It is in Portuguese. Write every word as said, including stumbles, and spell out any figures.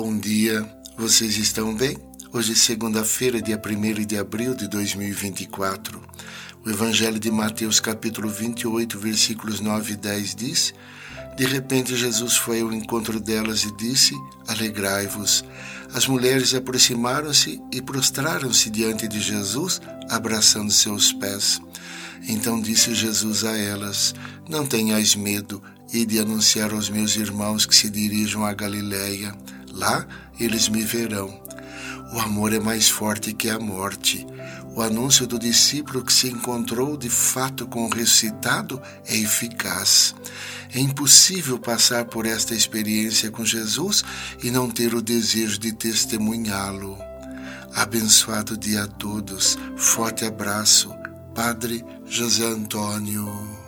Bom dia, vocês estão bem? Hoje é segunda-feira, dia primeiro de abril de dois mil e vinte e quatro. O Evangelho de Mateus, capítulo vinte e oito, versículos nove e dez diz: De repente Jesus foi ao encontro delas e disse: Alegrai-vos. As mulheres aproximaram-se e prostraram-se diante de Jesus, abraçando seus pés. Então disse Jesus a elas: Não tenhais medo, ide anunciar aos meus irmãos que se dirijam a Galiléia. Lá eles me verão. O amor é mais forte que a morte. O anúncio do discípulo que se encontrou de fato com o ressuscitado é eficaz. É impossível passar por esta experiência com Jesus e não ter o desejo de testemunhá-lo. Abençoado dia a todos. Forte abraço. Padre José Antônio.